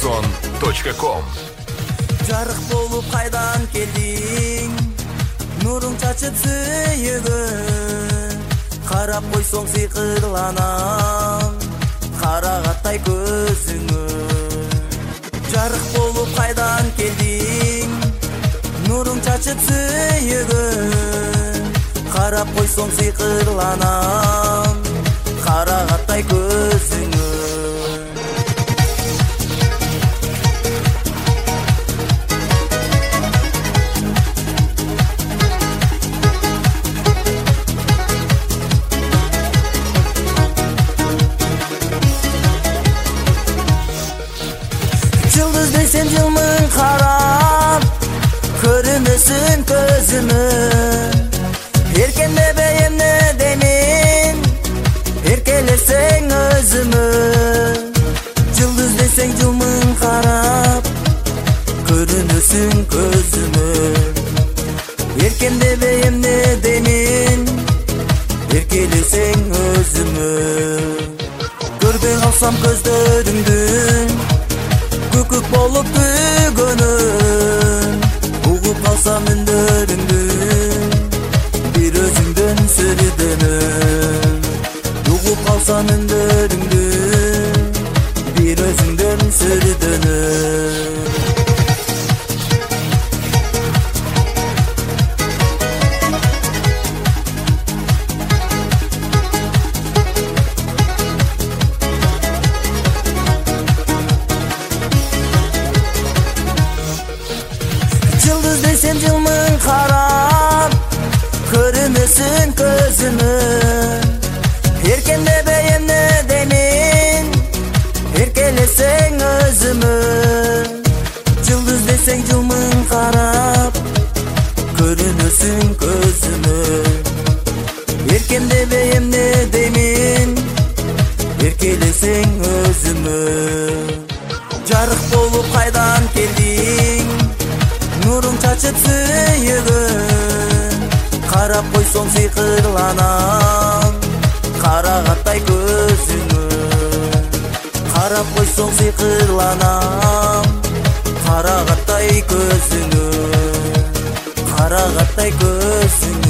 Samson.com. Жарык болуп кайдан келдиң, нуруң чачып сүйүгүн, карап койсоң сыйкырланам, карагаттай көзүңө. Жарык болуп кайдан келдиң, нуруң чачып сүйүгүн, карап койсоң сыйкырланам, карагаттай көзүңө. Жылдыздай сен жылмың карап, көрүнөсүң көзүмө. Эркенбе эмне демин, эркелесең өзүмө. Жылдыздай сен жылмың карап, көрүнөсүң көзүмө. Эркенбе эмне демин, эркелесең өзүмө. Көрбөй калсам көздөрүңдүн көкөк болуп күйгөнүн, угуп калсам үндөрүңдүн бир өзүңдөн сүрүдөнүн. Угуп калсам үндөрүңдүн бир өзүңдөн сүрүдөнүн. Жылдыздай сен жылмың карап, көрүнөсүң көзүмө. Эркенбе эмне демин, эркелесең өзүмө. Жылдыздай сен жылмың карап, көрүнөсүң көзүмө. Эркенбе эмне демин, эркелесең өзүмө. Жарык болуп кайдан келдиң, нуруң чачып сүйүгүн, карап койсоң сыйкырланам, карагаттай көзүңө. Карап койсоң сыйкырланам, карагаттай көзүңө. Карагаттай көзүңө.